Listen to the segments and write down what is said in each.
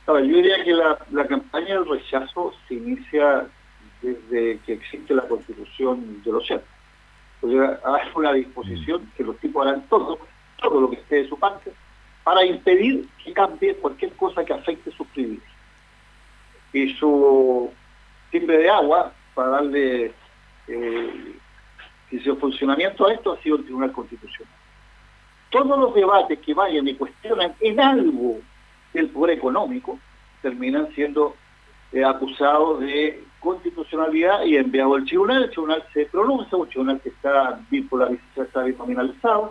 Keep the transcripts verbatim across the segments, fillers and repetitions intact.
Ahora, yo diría que la, la campaña del rechazo se inicia desde que existe la Constitución de los ochenta. Porque hay una disposición que los tipos harán todo, todo lo que esté de su parte, para impedir que cambie cualquier cosa que afecte sus privilegios. Y su timbre de agua, para darle eh, su funcionamiento a esto, ha sido el Tribunal Constitucional. Todos los debates que vayan y cuestionan en algo el poder económico terminan siendo eh, acusados de constitucionalidad y enviados al tribunal. El tribunal se pronuncia, un tribunal que está bipolarizado, está binominalizado,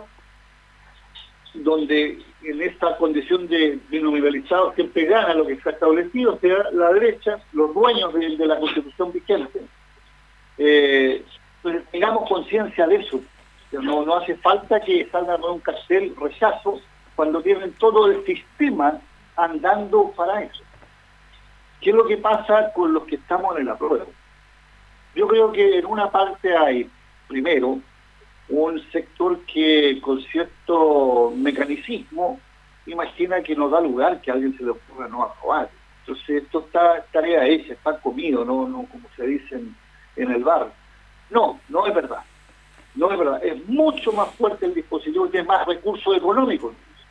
donde en esta condición de binominalizado siempre gana lo que está establecido, o sea, la derecha, los dueños de, de la Constitución vigente. Eh, pues tengamos conciencia de eso. No, no hace falta que salgan con un cartel rechazo cuando tienen todo el sistema andando para eso. ¿Qué es lo que pasa con los que estamos en el apruebo? Yo creo que en una parte hay, primero, un sector que con cierto mecanicismo imagina que nos da lugar que a alguien se le ocurra no aprobar. Entonces esto está tarea hecha, está comido, no, no como se dice en, en el bar. No, no es verdad. No es verdad. Es mucho más fuerte el dispositivo, tiene más recursos económicos.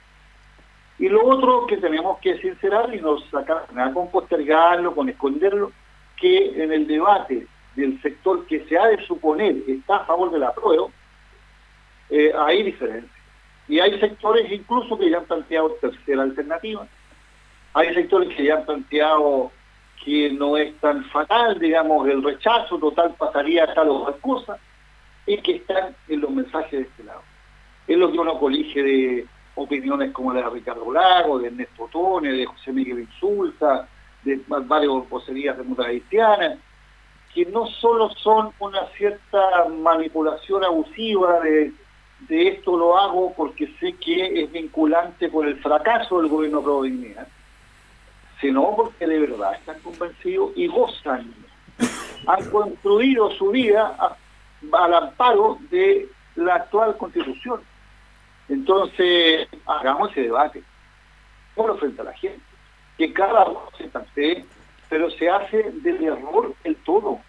Y lo otro que tenemos que sincerar y no sacar nada con postergarlo, con esconderlo, que en el debate del sector que se ha de suponer está a favor del apruebo, eh, hay diferencias. Y hay sectores incluso que ya han planteado tercera alternativa, hay sectores que ya han planteado que no es tan fatal, digamos, el rechazo total pasaría a tal o tal cosa, y que están en los mensajes de este lado. Es lo que uno colige de opiniones como la de Ricardo Lago, de Ernesto Tone, de José Miguel Insulza, de varios vocerías demócratas cristianas, que no solo son una cierta manipulación abusiva de, de esto lo hago porque sé que es vinculante con el fracaso del gobierno pro dignidad, sino porque de verdad están convencidos y gozan, han construido su vida a, al amparo de la actual Constitución. Entonces, hagamos ese debate, por frente a la gente, que cada uno se plantee, pero se hace del error el todo.